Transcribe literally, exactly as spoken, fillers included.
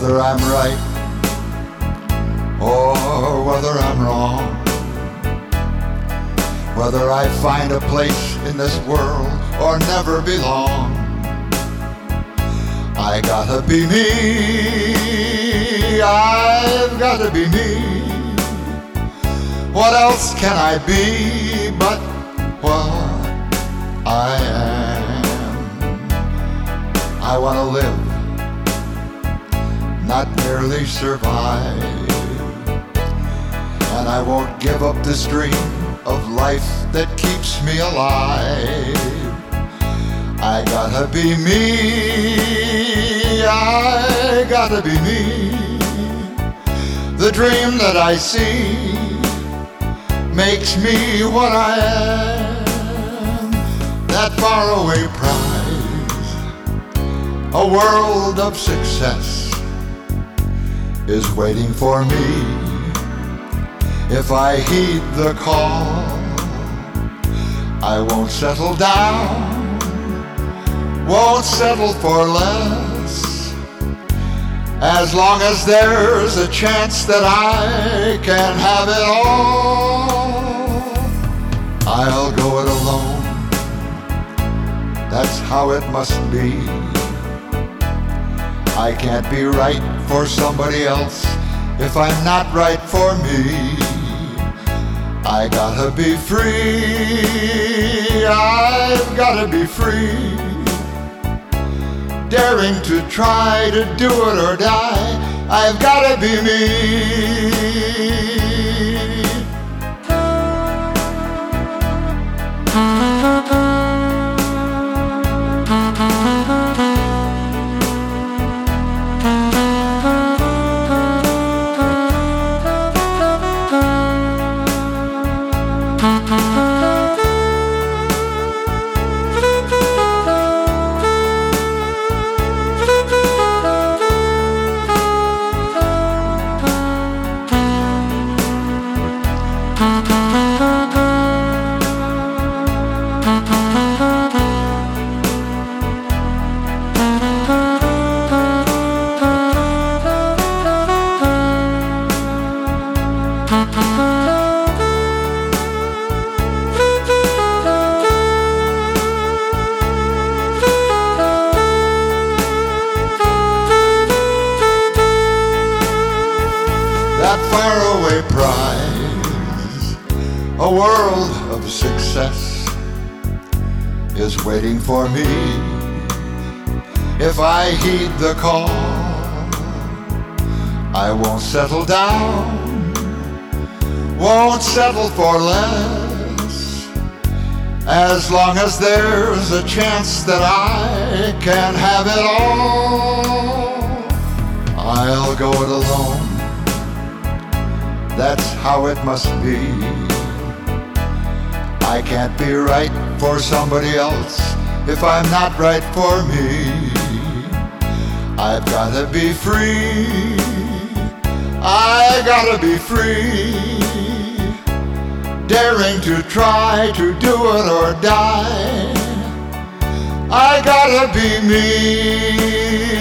whether I'm right or whether I'm wrong, whether I find a place in this world or never belong. I gotta be me, I've gotta be me. What else can I be but what I am? I wanna live, not merely survive, and I won't give up this dream of life that keeps me alive. I gotta be me, I gotta be me. The dream that I see makes me what I am. That faraway prize, a world of success, is waiting for me if I heed the call. I won't settle down, won't settle for less, as long as there's a chance that I can have it all. I'll go it alone, that's how it must be. I can't be right for somebody else if I'm not right for me. I gotta be free, I've gotta be free, daring to try to do it or die. I've gotta be me. That faraway prize, a world of success, is waiting for me if I heed the call. I won't settle down, won't settle for less, as long as there's a chance that I can have it all. I'll go it alone, that's how it must be. I can't be right for somebody else if I'm not right for me. I've gotta be free, I gotta be free, daring to try to do it or die. I gotta be me.